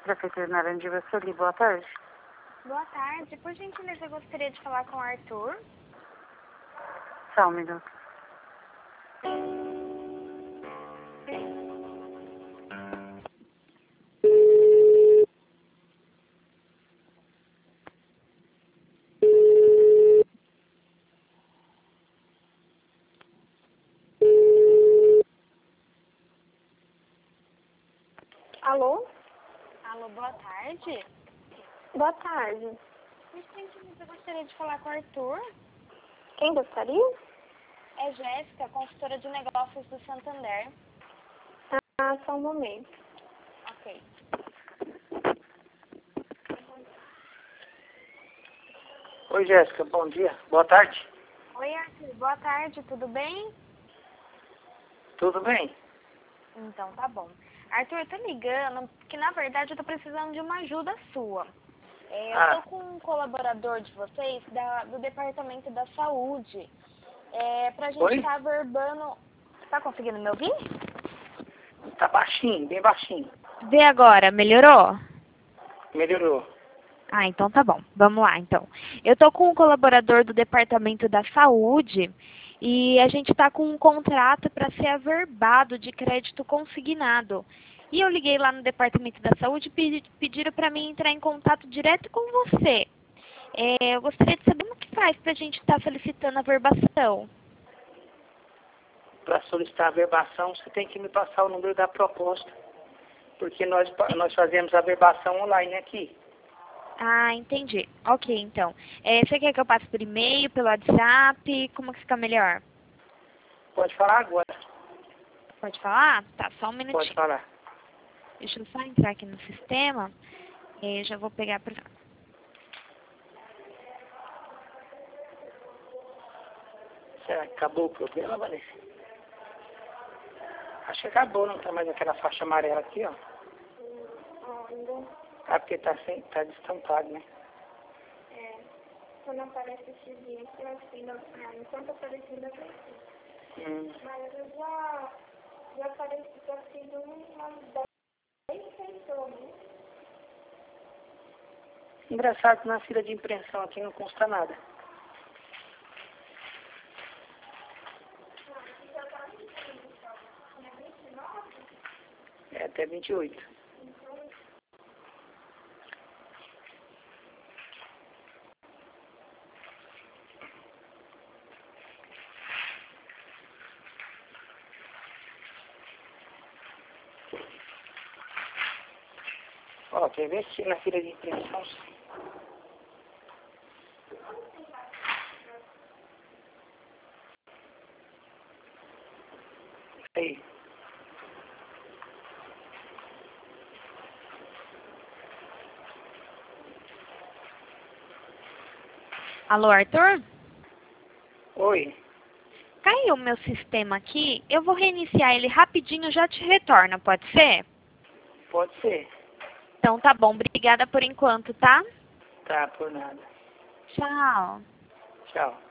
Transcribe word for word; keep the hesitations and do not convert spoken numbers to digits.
Centro Veterinário de Vassouris, boa tarde. Boa tarde. Por gentileza, eu gostaria de falar com o Arthur. Só um minuto. Alô? Alô, boa tarde. Boa tarde. Por gentileza, eu gostaria de falar com o Arthur. Quem gostaria? É Jéssica, consultora de negócios do Santander. Ah, só um momento. Ok. Oi, Jéssica, bom dia. Boa tarde. Oi, Arthur. Boa tarde, tudo bem? Tudo bem? Então, tá bom. Arthur, eu tô ligando porque, na verdade, eu tô precisando de uma ajuda sua. É, eu Ah. tô com um colaborador de vocês da, do Departamento da Saúde. É, pra gente Oi? estar averbando... Tá conseguindo me ouvir? Tá baixinho, bem baixinho. Vê agora, melhorou? Melhorou. Ah, então tá bom. Vamos lá, então. Eu tô com um colaborador do Departamento da Saúde e a gente tá com um contrato para ser averbado de crédito consignado. E eu liguei lá no Departamento da Saúde e pedi, pediram para mim entrar em contato direto com você. É, eu gostaria de saber como que faz para a gente estar solicitando a verbação. Para solicitar a verbação, você tem que me passar o número da proposta. Porque nós, nós fazemos a verbação online aqui. Ah, entendi. Ok, então. É, você quer que eu passe por e-mail, pelo WhatsApp? Como que fica melhor? Pode falar agora. Pode falar? Tá, só um minutinho. Pode falar. Deixa eu só entrar aqui no sistema. E já vou pegar pra... Será que acabou o problema, Vanessa? Acho que acabou, não tá mais aquela faixa amarela aqui, ó. Ah, porque tá, sem, tá destampado, né? É, quando aparece esse dia, que eu assim, não, ah, enquanto aparece ainda tem. Hum. Mas eu já, já apareci, já fiz umas dez pessoas. Engraçado que na fila de impressão aqui não consta nada. É até vinte e oito. Ó, quer ver se na fila de impressão... Aí. Alô, Arthur? Oi. Caiu o meu sistema aqui. Eu vou reiniciar ele rapidinho, já te retorno, pode ser? Pode ser. Então tá bom. Obrigada por enquanto, tá? Tá, por nada. Tchau. Tchau.